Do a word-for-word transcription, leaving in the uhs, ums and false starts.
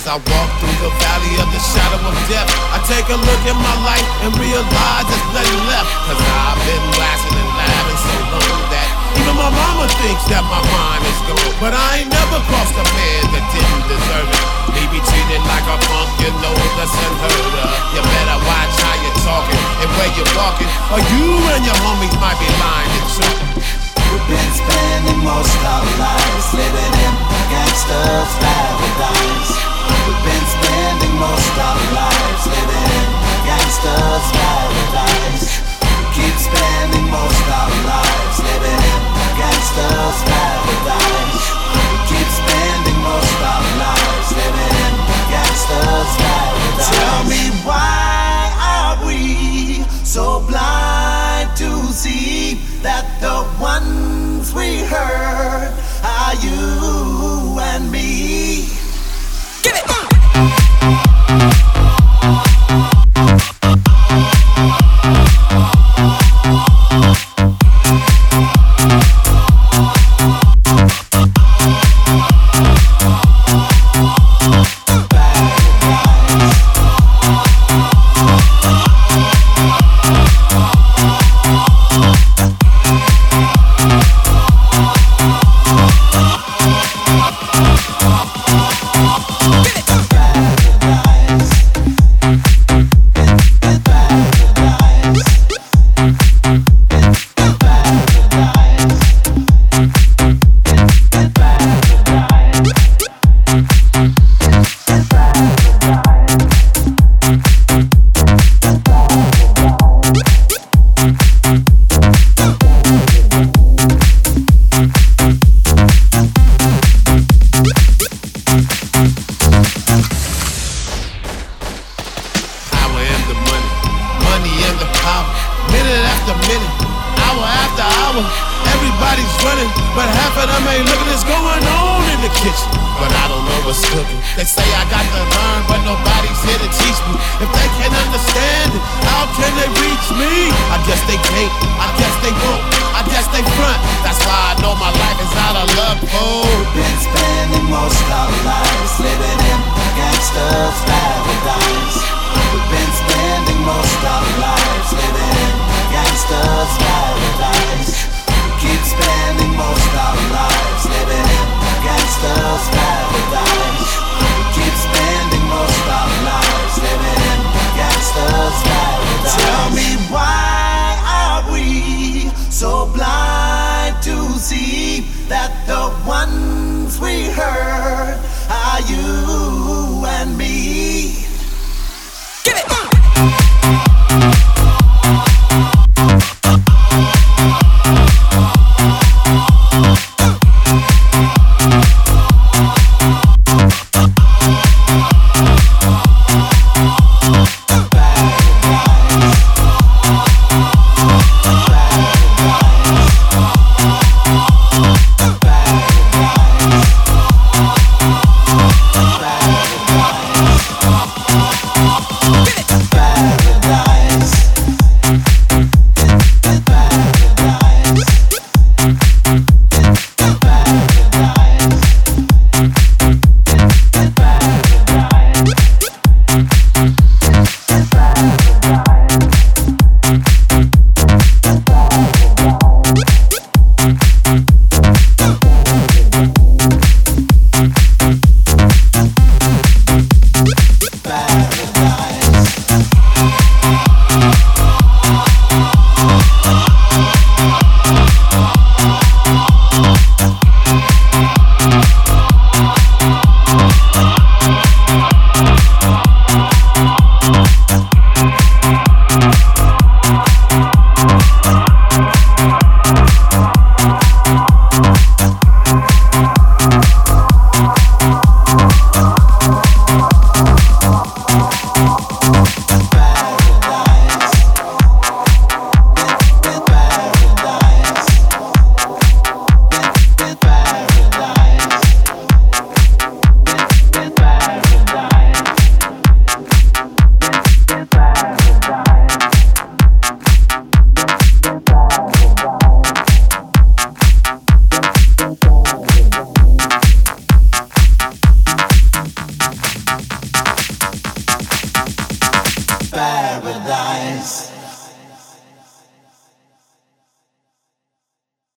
I walk through the valley of the shadow of death, I take a look at my life and realize there's nothing left. Cause I've been blasting and laughing so long that even my mama thinks that my mind is gone. But I ain't never crossed a man that didn't deserve it. Me be treated like a punk, you know that's unheard of. You better watch how you're talking and where you're walking, or you and your homies might be lying to truth. We've been spending most of our lives living in a gangster's paradise. We've been spending most of our lives living in a gangster's paradise. We keep spending most of our lives living in a gangster's paradise. We keep spending most of our lives living in a gangster's paradise. Tell me, why are we so blind to see that the ones we heard are you and me? Give it! Paradise. paradise.